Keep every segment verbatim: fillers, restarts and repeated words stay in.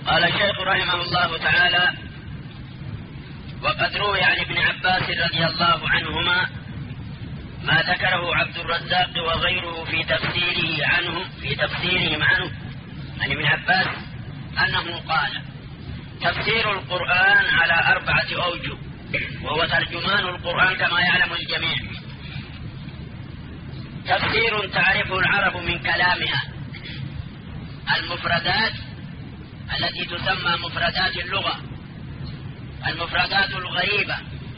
قال الشيخ رحمه الله تعالى: وقد روي عن ابن عباس رضي الله عنهما ما ذكره عبد الرزاق وغيره في تفسيره عنه في تفسيرهم عنه عن ابن عباس أنه قال: تفسير القرآن على أربعة أوجه، وهو ترجمان القرآن كما يعلم الجميع. تفسير تعرفه العرب من كلامها، المفردات التي تسمى مفردات اللغة، المفردات الغريبة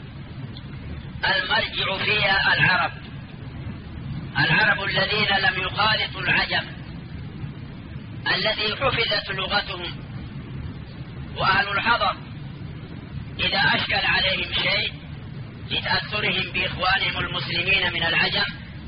المرجع فيها العرب، العرب الذين لم يخالطوا العجم، الذي حفظت لغتهم. وأهل الحضر إذا أشكل عليهم شيء لتأثرهم بإخوانهم المسلمين من العجم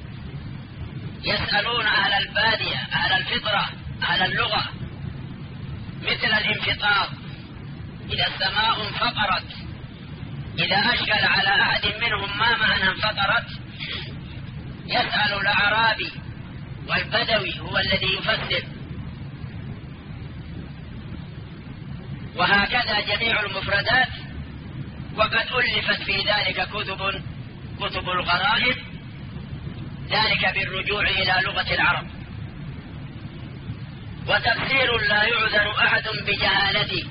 يسألون أهل البادية، أهل الفطرة، أهل اللغة، مثل الانفطار، إذا السماء انفطرت، إذا أشكل على أحد منهم ما معنى انفطرت يسأل الأعرابي، والبدوي هو الذي يفسر. وهكذا جميع المفردات. وقد ألفت في ذلك كتب كتب الغرائب، ذلك بالرجوع إلى لغة العرب. وتفسير لا يعذر أحد بجهالته،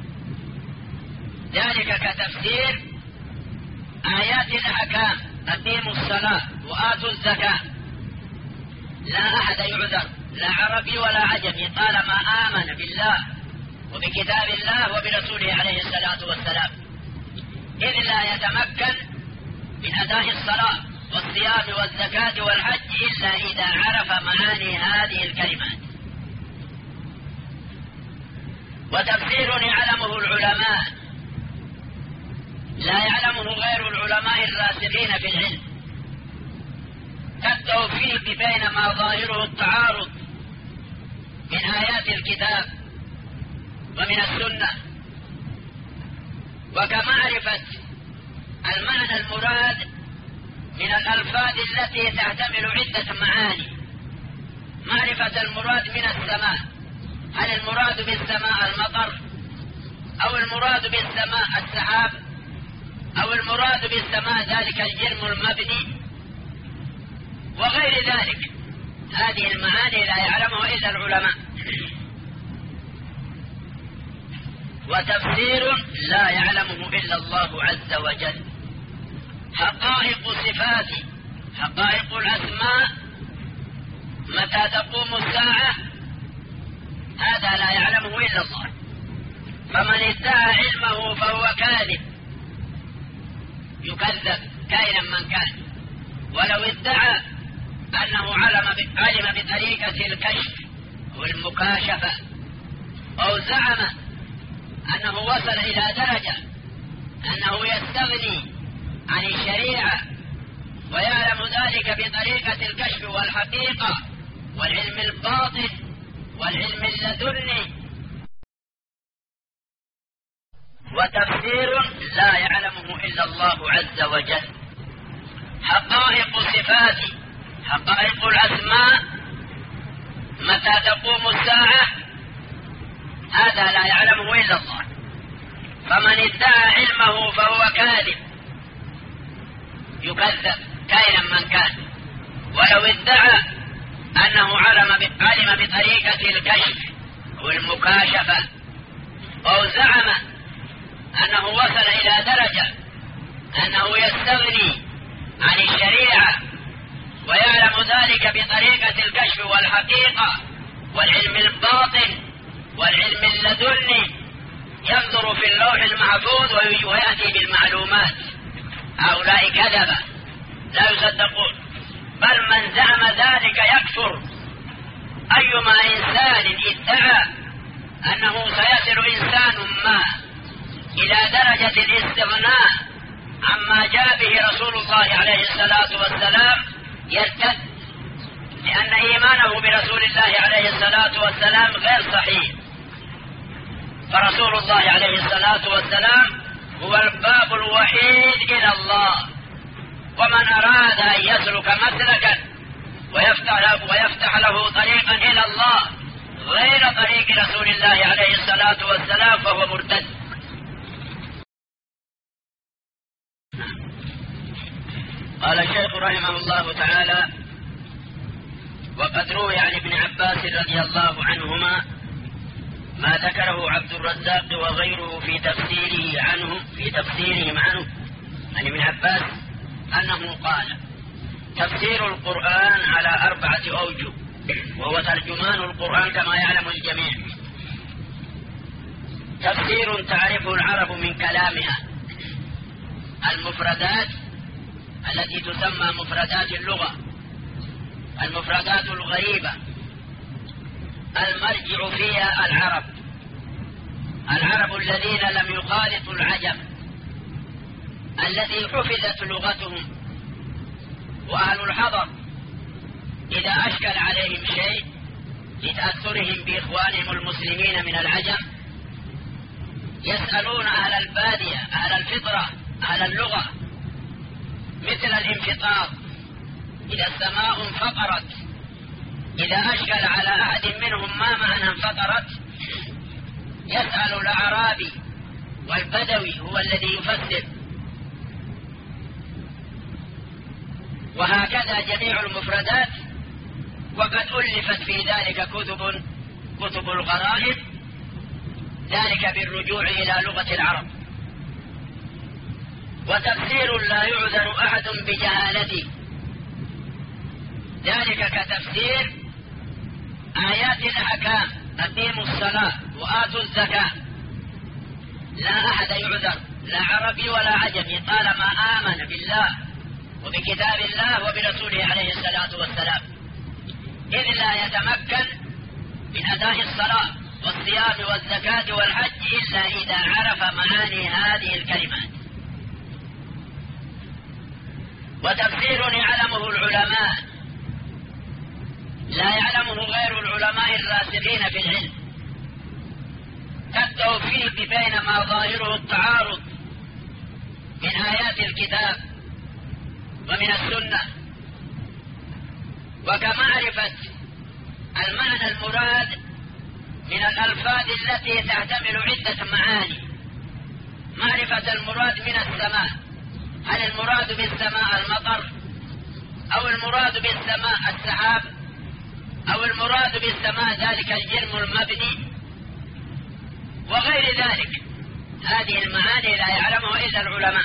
ذلك كتفسير آيات الأحكام: أقيموا الصلاة وآتوا الزكاة. لا أحد يعذر، لا عربي ولا عجمي، طالما آمن بالله وبكتاب الله وبرسوله عليه الصلاة والسلام، إذ لا يتمكن من أداء الصلاة والصيام والزكاة والحج إلا إذا عرف معاني هذه الكلمات. وتفسير يعلمه العلماء لا يعلمه غير العلماء الراسخين في العلم، كالتوفيق بين ما ظاهره التعارض من آيات الكتاب ومن السنة، وكمعرفة المعنى المراد من الألفاظ التي تحتمل عدة معاني. معرفة المراد من السماء، هل المراد بالسماء المطر، أو المراد بالسماء السحاب، أو المراد بالسماء ذلك الجرم المبني، وغير ذلك. هذه المعاني لا يعلمها إلا العلماء. وتفسير لا يعلمه إلا الله عز وجل: حقائق صفات، حقائق الأسماء، متى تقوم الساعة، هذا لا يعلمه إلا الله. فمن ادعى علمه فهو كاذب، يكذب كائنا من كان. ولو ادعى أنه علم علم بطريقة الكشف والمكاشفة، أو زعم أنه وصل إلى درجة أنه يستغني عن الشريعة ويعلم ذلك بطريقة الكشف والحقيقة والعلم الباطن والعلم اللدني. وتفسير لا يعلمه إلا الله عز وجل: حقائق صفات، حقائق الأسماء، متى تقوم الساعة، هذا لا يعلمه إلا الله. فمن ادعى علمه فهو كاذب، يكذب كائنا من كان. ولو ادعى أنه علم علم بطريقة الكشف والمكاشفة، أو زعم أنه وصل إلى درجة أنه يستغني عن الشريعة ويعلم ذلك بطريقة الكشف والحقيقة والعلم الباطن والعلم اللدني، ينظر في اللوح المحفوظ ويأتي بالمعلومات. هؤلاء كذبة لا يصدقون، بل من زعم ذلك يكفر. أيما إنسان ادعى أنه سيصل إنسان ما إلى درجة الاستغناء عما جاء به رسول الله عليه الصلاة والسلام يرتد، لأن إيمانه برسول الله عليه الصلاة والسلام غير صحيح. فرسول الله عليه الصلاة والسلام هو الباب الوحيد إلى الله، ومن أراد أن يسلك مسلكا ويفتح له, ويفتح له طريقا إلى الله غير طريق رسول الله عليه الصلاة والسلام فهو مرتد. قال الشيخ رحمه الله تعالى: وقد روي عن ابن عباس رضي الله عنهما ما ذكره عبد الرزاق وغيره في تفسيره عنه في تفسيرهم عنه عن ابن عباس أنه قال: تفسير القرآن على أربعة أوجه، وهو ترجمان القرآن كما يعلم الجميع. تفسير تعرفه العرب من كلامها، المفردات التي تسمى مفردات اللغة، المفردات الغريبة المرجع فيها العرب، العرب الذين لم يخالطوا العجم، الذي حفظت لغتهم. وأهل الحضر إذا أشكل عليهم شيء لتأثرهم بإخوانهم المسلمين من العجم يسألون أهل البادية، أهل الفطرة، أهل اللغة، مثل الانفطار، إذا السماء انفطرت، إذا أشكل على أحد منهم ما معنى انفطرت يسأل الأعرابي، والبدوي هو الذي يفسر. وهكذا جميع المفردات. وقد ألفت في ذلك كتب كتب الغرائب، ذلك بالرجوع إلى لغة العرب. وتفسير لا يعذر أحد بجهالته، ذلك كتفسير آيات الأحكام: أقيموا الصلاة وآتوا الزكاة. لا أحد يعذر، لا عربي ولا عجمي، طالما آمن بالله وبكتاب الله وبرسوله عليه الصلاة والسلام، إذ لا يتمكن من أداء الصلاة والصيام والزكاة والحج إلا إذا عرف معاني هذه الكلمات. وتفسير يعلمه العلماء، لا يعلمه غير العلماء الراسخين في العلم، كالتوفيق بين ما ظاهره التعارض من آيات الكتاب ومن السنة، وكمعرفة المعنى المراد من الألفاظ التي تحتمل عدة معاني. معرفة المراد من السماء، هل المراد بالسماء المطر، أو المراد بالسماء السحاب، أو المراد بالسماء ذلك الجرم المبني، وغير ذلك. هذه المعاني لا يعلمها إلا العلماء.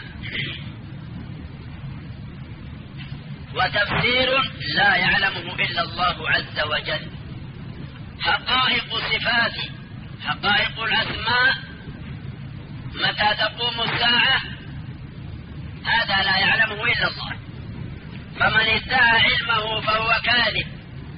وتفسير لا يعلمه إلا الله عز وجل: حقائق صفات، حقائق الأسماء، متى تقوم الساعة، هذا لا يعلمه إلا الله. فمن ادعى علمه فهو كاذب،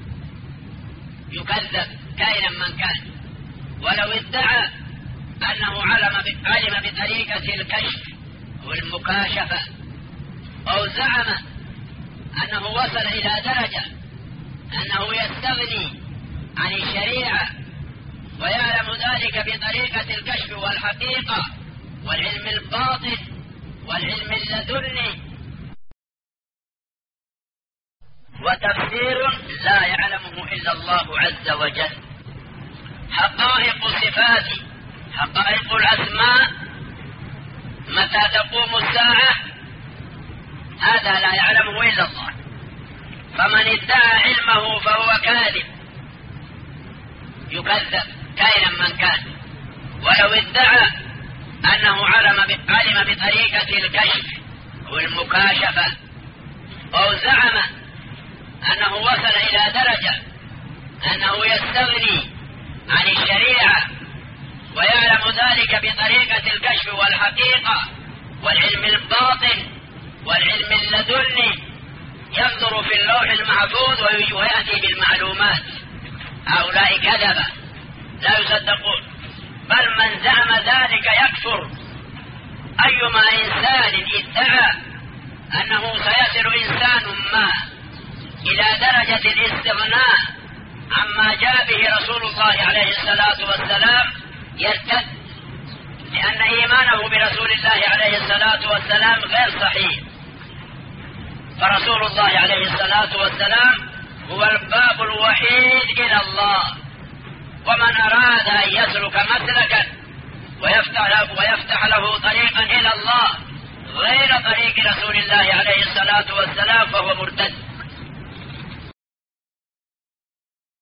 يكذب كائنا من كان. ولو ادعى أنه علم علم بطريقة الكشف والمكاشفة، أو زعم أنه وصل إلى درجة أنه يستغني عن الشريعة ويعلم ذلك بطريقة الكشف والحقيقة والعلم الباطن والعلم اللدني. وتفسير لا يعلمه إلا الله عز وجل: حقائق صفات، حقائق الأسماء، متى تقوم الساعة، هذا لا يعلمه إلا الله. فمن ادعى علمه فهو كاذب، يكذب كائنا من كان. ولو ادعى أنه علم علم بطريقة الكشف والمكاشفة، أو زعم أنه وصل إلى درجة أنه يستغني عن الشريعة ويعلم ذلك بطريقة الكشف والحقيقة والعلم الباطن والعلم اللدني، ينظر في اللوح المحفوظ ويأتي بالمعلومات. هؤلاء كذبة لا يصدقون، بل من زعم ذلك يكفر. أيما إنسان ادعى أنه سيصل إنسان ما إلى درجة الاستغناء عما جاء به رسول الله عليه الصلاة والسلام يرتد، لأن إيمانه برسول الله عليه الصلاة والسلام غير صحيح. فرسول الله عليه الصلاة والسلام هو الباب الوحيد إلى الله، ومن أراد أن يسلك مسلكا ويفتح له, ويفتح له طريقا إلى الله غير طريق رسول الله عليه الصلاة والسلام فهو مرتد.